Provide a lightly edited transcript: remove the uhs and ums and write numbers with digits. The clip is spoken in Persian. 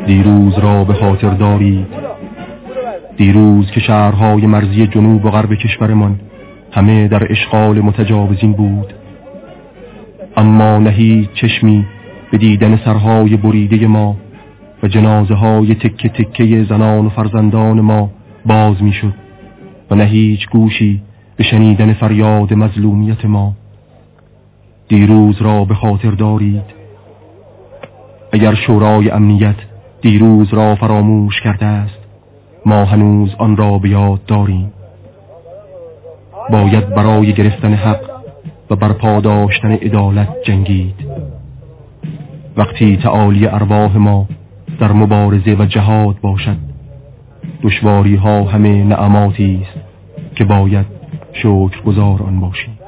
دیروز را به خاطر دارید، دیروز که شهرهای مرزی جنوب و غرب کشورمان همه در اشغال متجاوزین بود، اما نه هیچ چشمی به دیدن سرهای بریده ما و جنازه های تکه تکه زنان و فرزندان ما باز می شد و نه هیچ گوشی به شنیدن فریاد مظلومیت ما. دیروز را به خاطر دارید. اگر شورای امنیت دیروز را فراموش کرده است، ما هنوز آن را به یاد داریم. باید برای گرفتن حق و برپا داشتن عدالت جنگید. وقتی تعالی ارواح ما در مبارزه و جهاد باشد، دشواری ها همه نعماتی است که باید شکرگزار آن باشیم.